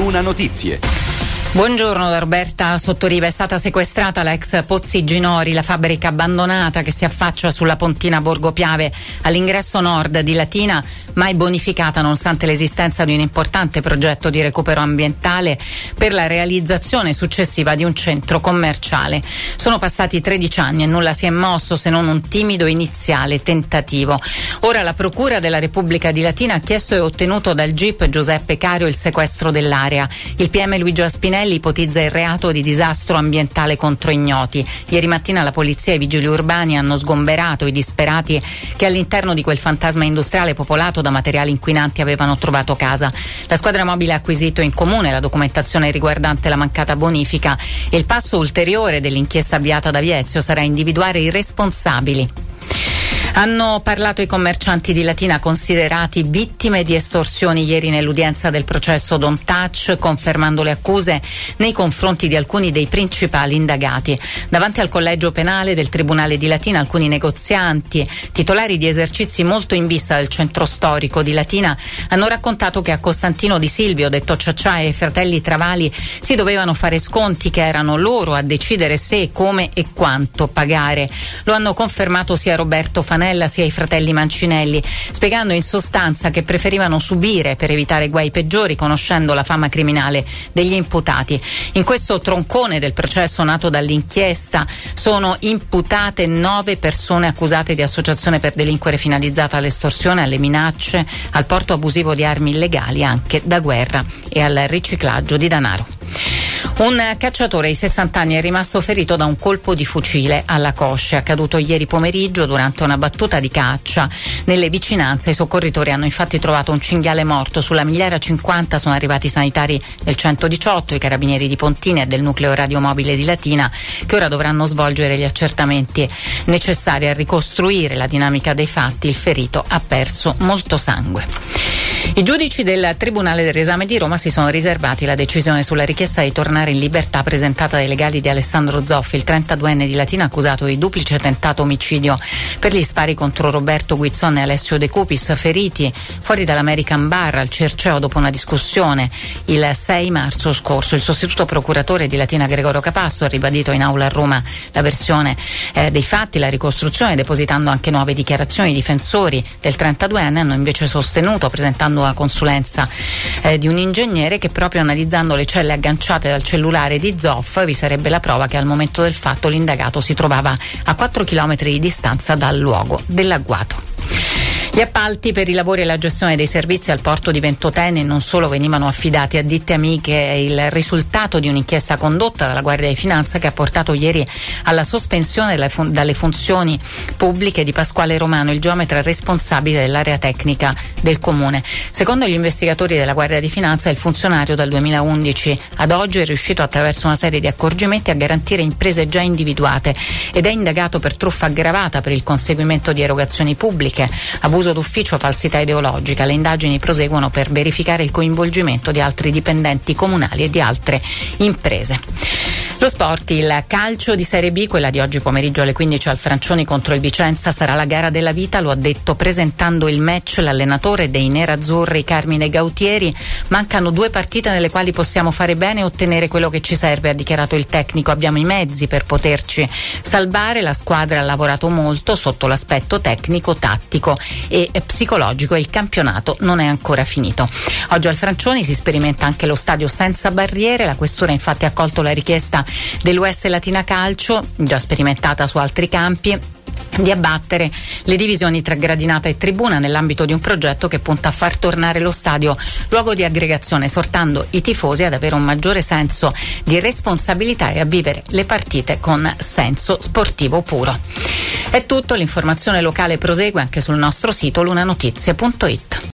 Luna Notizie. Buongiorno da Roberta Sottoriva. È stata sequestrata la ex Pozzi Ginori, la fabbrica abbandonata che si affaccia sulla pontina Borgo Piave all'ingresso nord di Latina, mai bonificata nonostante l'esistenza di un importante progetto di recupero ambientale per la realizzazione successiva di un centro commerciale. Sono passati 13 anni e nulla si è mosso se non un timido iniziale tentativo. Ora la Procura della Repubblica di Latina ha chiesto e ottenuto dal GIP Giuseppe Cario il sequestro dell'area. Il PM Luigi Aspinelli ipotizza il reato di disastro ambientale contro ignoti. Ieri mattina la polizia e i vigili urbani hanno sgomberato i disperati che all'interno di quel fantasma industriale popolato da materiali inquinanti avevano trovato casa. La squadra mobile ha acquisito in comune la documentazione riguardante la mancata bonifica e il passo ulteriore dell'inchiesta avviata da Viezio sarà individuare i responsabili. Hanno parlato i commercianti di Latina considerati vittime di estorsioni ieri nell'udienza del processo Don't Touch, confermando le accuse nei confronti di alcuni dei principali indagati. Davanti al collegio penale del Tribunale di Latina alcuni negozianti, titolari di esercizi molto in vista del centro storico di Latina, hanno raccontato che a Costantino Di Silvio, detto Ciaccia, e ai fratelli Travali si dovevano fare sconti che erano loro a decidere se, come e quanto pagare. Lo hanno confermato sia Roberto Fanelli sia i fratelli Mancinelli, spiegando in sostanza che preferivano subire per evitare guai peggiori, conoscendo la fama criminale degli imputati. In questo troncone del processo nato dall'inchiesta sono imputate 9 persone accusate di associazione per delinquere finalizzata all'estorsione, alle minacce, al porto abusivo di armi illegali anche da guerra e al riciclaggio di denaro. Un cacciatore di 60 anni è rimasto ferito da un colpo di fucile alla coscia, accaduto ieri pomeriggio durante una battuta di caccia nelle vicinanze. I soccorritori hanno infatti trovato un cinghiale morto. Sulla Migliera 50 sono arrivati i sanitari del 118, i carabinieri di Pontina e del nucleo radiomobile di Latina, che ora dovranno svolgere gli accertamenti necessari a ricostruire la dinamica dei fatti. Il ferito ha perso molto sangue. I giudici del Tribunale del Riesame di Roma si sono riservati la decisione sulla richiesta di tornare in libertà presentata dai legali di Alessandro Zoffi, il 32enne di Latina accusato di duplice tentato omicidio per gli spari contro Roberto Guizzon e Alessio De Cupis, feriti fuori dall'American Bar al Cerceo dopo una discussione il 6 marzo scorso. Il sostituto procuratore di Latina Gregorio Capasso ha ribadito in aula a Roma la versione dei fatti, la ricostruzione, depositando anche nuove dichiarazioni. I difensori del 32enne hanno invece sostenuto, presentando la consulenza di un ingegnere, che proprio analizzando le celle agganciate dal cellulare di Zoff vi sarebbe la prova che al momento del fatto l'indagato si trovava a 4 chilometri di distanza dal luogo dell'agguato. Gli appalti per i lavori e la gestione dei servizi al porto di Ventotene non solo venivano affidati a ditte amiche, è il risultato di un'inchiesta condotta dalla Guardia di Finanza che ha portato ieri alla sospensione dalle funzioni pubbliche di Pasquale Romano, il geometra responsabile dell'area tecnica del comune. Secondo gli investigatori della Guardia di Finanza, il funzionario dal 2011 ad oggi è riuscito attraverso una serie di accorgimenti a garantire imprese già individuate ed è indagato per truffa aggravata per il conseguimento di erogazioni pubbliche, abuso d'ufficio, falsità ideologica. Le indagini proseguono per verificare il coinvolgimento di altri dipendenti comunali e di altre imprese. Lo sport, il calcio di Serie B, quella di oggi pomeriggio alle 15 al Francioni contro il Vicenza sarà la gara della vita, lo ha detto presentando il match l'allenatore dei nerazzurri Carmine Gautieri. Mancano 2 partite nelle quali possiamo fare bene e ottenere quello che ci serve, ha dichiarato il tecnico. Abbiamo i mezzi per poterci salvare, la squadra ha lavorato molto sotto l'aspetto tecnico, tattico e psicologico e il campionato non è ancora finito. Oggi al Francioni si sperimenta anche lo stadio senza barriere, la questura infatti ha accolto la richiesta dell'US Latina Calcio, già sperimentata su altri campi, di abbattere le divisioni tra gradinata e tribuna nell'ambito di un progetto che punta a far tornare lo stadio luogo di aggregazione, esortando i tifosi ad avere un maggiore senso di responsabilità e a vivere le partite con senso sportivo puro. È tutto, l'informazione locale prosegue anche sul nostro sito lunanotizie.it.